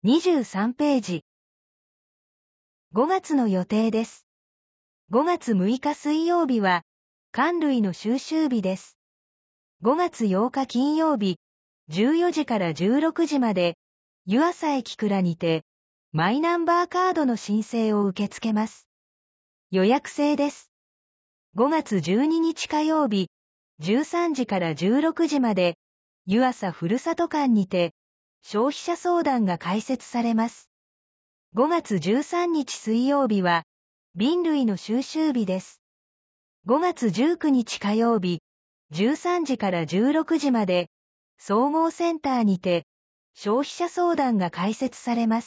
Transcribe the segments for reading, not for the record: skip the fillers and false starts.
23ページ。5月の予定です。5月6日水曜日は、缶類の収集日です。5月8日金曜日、14時から16時まで、湯浅駅蔵にて、マイナンバーカードの申請を受け付けます。予約制です。5月12日火曜日、13時から16時まで、湯浅ふるさと館にて、消費者相談が開設されます。5月13日水曜日は、瓶類の収集日です。5月19日火曜日、13時から16時まで、総合センターにて、消費者相談が開設されます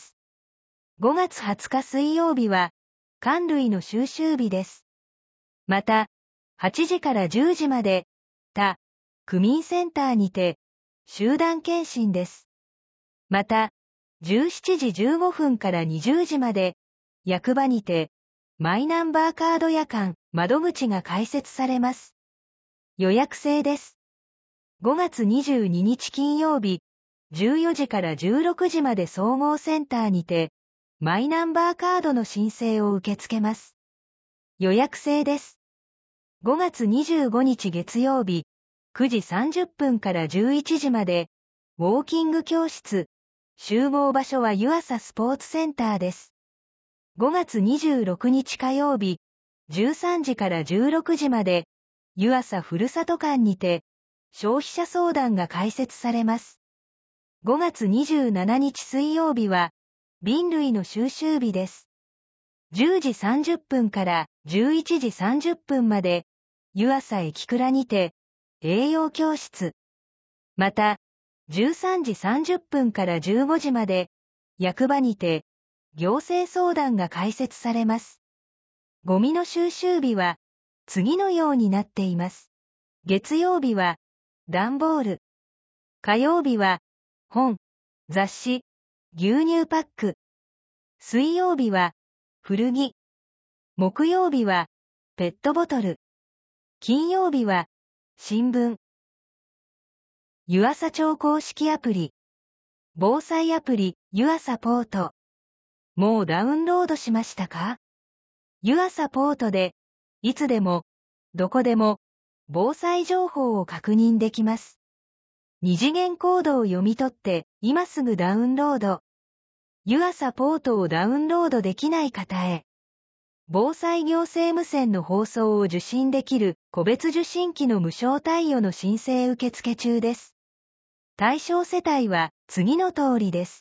。5月20日水曜日は、缶類の収集日です。また、8時から10時まで、区民センターにて、集団検診です。また、17時15分から20時まで、役場にて、マイナンバーカード夜間窓口が開設されます。予約制です。5月22日金曜日、14時から16時まで総合センターにて、マイナンバーカードの申請を受け付けます。予約制です。5月25日月曜日、9時30分から11時まで、ウォーキング教室、集合場所は湯浅スポーツセンターです。5月26日火曜日、13時から16時まで、湯浅ふるさと館にて、消費者相談が開設されます。5月27日水曜日は、瓶類の収集日です。10時30分から11時30分まで、湯浅駅蔵にて、栄養教室。また、13時30分から15時まで、役場にて、行政相談が開設されます。ゴミの収集日は、次のようになっています。月曜日は、段ボール。火曜日は、本、雑誌、牛乳パック。水曜日は、古着。木曜日は、ペットボトル。金曜日は、新聞。湯浅町公式アプリ。防災アプリ、湯浅ポート。もうダウンロードしましたか？湯浅ポートで、いつでも、どこでも、防災情報を確認できます。二次元コードを読み取って、今すぐダウンロード。湯浅ポートをダウンロードできない方へ。防災行政無線の放送を受信できる個別受信機の無償貸与の申請受付中です。対象世帯は次の通りです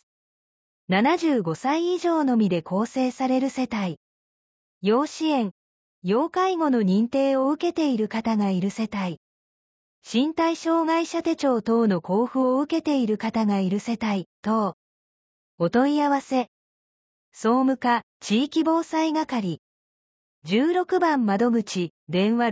。75歳以上のみで構成される世帯。要支援、要介護の認定を受けている方がいる世帯。身体障害者手帳等の交付を受けている方がいる世帯等。お問い合わせ。総務課地域防災係。16番窓口、電話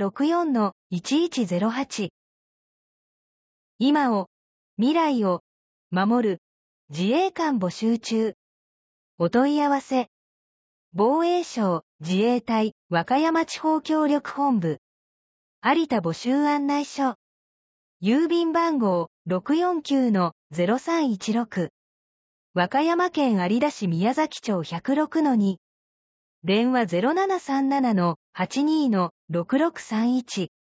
64-1108。今を、未来を、守る、自衛官募集中。お問い合わせ。防衛省、自衛隊、和歌山地方協力本部。有田募集案内所。郵便番号 649-0316。和歌山県有田市宮崎町 106-2。電話 0737-82-6631。